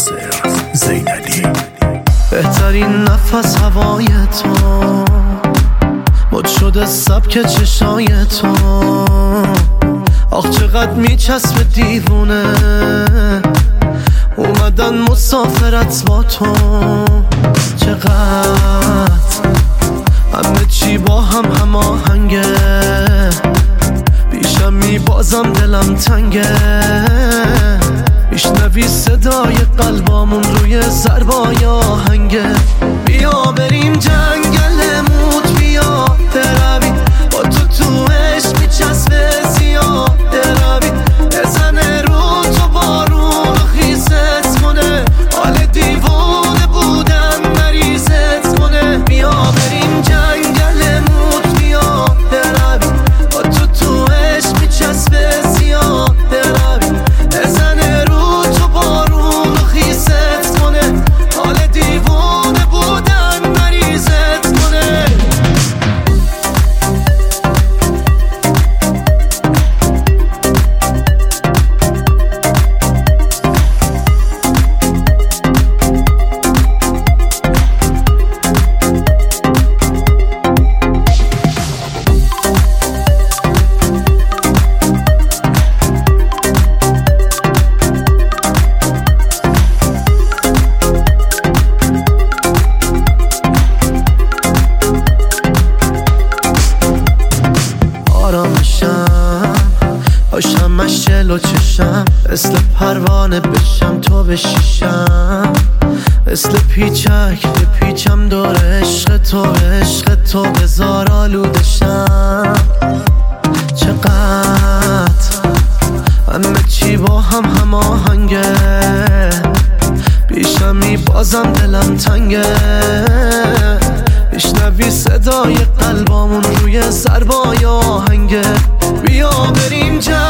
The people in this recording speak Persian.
ناصر زینلی. بهترین نفس هوای تو، مد شده سبک چشای تو. آخ چقدر میچسبه دیوونه، اومدن مسافرت با تو. چقدر همه چی با هم هماهنگه، پیشم میبازم دلم تنگه. میشنوی صدای قلبامون روی ضربای آهنگه. بیا بریم جنگل موت، بیا بروی با تو عشق میچسبه زیاد بروی. بزنه رو تو بارون خیست کنه، حال دیوانه بودن مریضت کنه. بیا بریم جنگل موت، بیا بروی با تو عشق میچسبه زیاد بروی. بزنه رو تو بارون خیست کنه، حال دیوانه بودن مریضت کنه. آشمش جلو چشم، مثل پروانه بشم تو بشیشم. مثل پیچک پیچم دور عشق تو بزار آلودشم. چقدر همه چی با هم هماهنگه، پیشم میبازم دلم تنگه. میشنوی صدای قلبامون روی ضربای آهنگه. بیا بریم